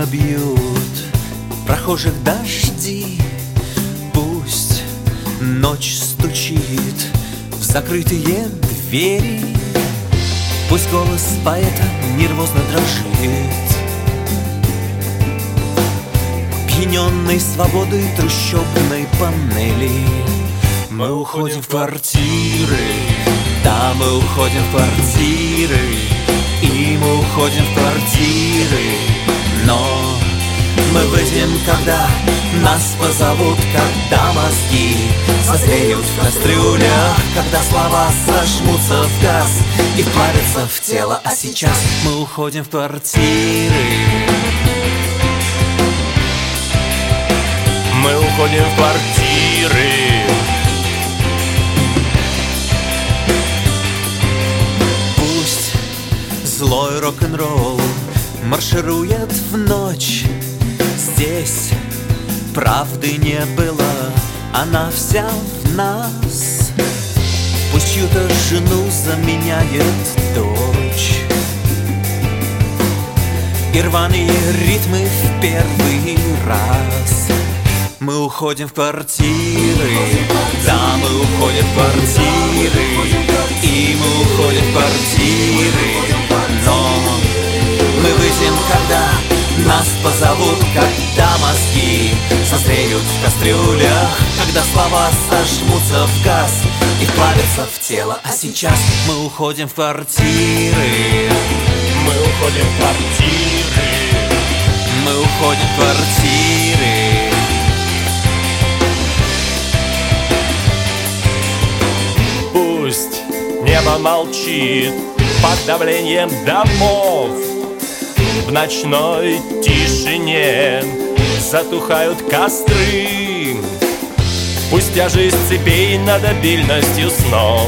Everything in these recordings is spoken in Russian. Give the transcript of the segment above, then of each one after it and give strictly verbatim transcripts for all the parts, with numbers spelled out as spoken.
больно бьют прохожих дожди. Пусть ночь стучит в закрытые двери, пусть голос поэта нервозно дрожит, пьяненной свободой трущобной панели. Мы уходим в квартиры, да, мы уходим в квартиры, и мы уходим в квартиры. Но мы выйдем, когда нас позовут, когда мозги созреют в кастрюлях, когда слова сожмутся в газ и вплавятся в тело. А сейчас мы уходим в квартиры. Мы уходим в квартиры. Пусть злой рок-н-ролл марширует в ночь. Здесь правды не было, она вся в нас. Пусть чью-то жену заменяет дочь, и рваные ритмы в первый раз. Мы уходим в квартиры, да, мы уходим в квартиры, и мы уходим в квартиры. Но мы выйдем, когда нас позовут, когда мозги созреют в кастрюлях, когда слова сожмутся в газ и вплавятся в тело. А сейчас мы уходим в квартиры. Мы уходим в квартиры. Мы уходим в квартиры. Пусть небо молчит под давлением домов, в ночной тишине затухают костры. Пусть тяжесть цепей над обильностью снов,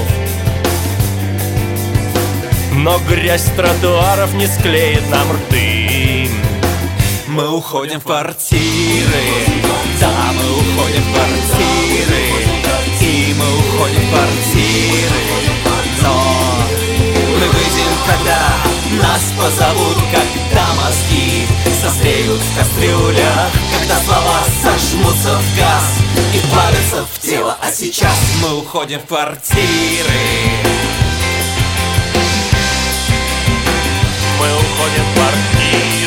но грязь тротуаров не склеит нам рты. Мы уходим в квартиры, да, мы уходим в квартиры, и мы уходим в квартиры. Но мы выйдем, когда нас позовут, когда мозги созреют в кастрюлях, когда слова сожмутся в газ и вплавятся в тело. А сейчас мы уходим в квартиры. Мы уходим в квартиры.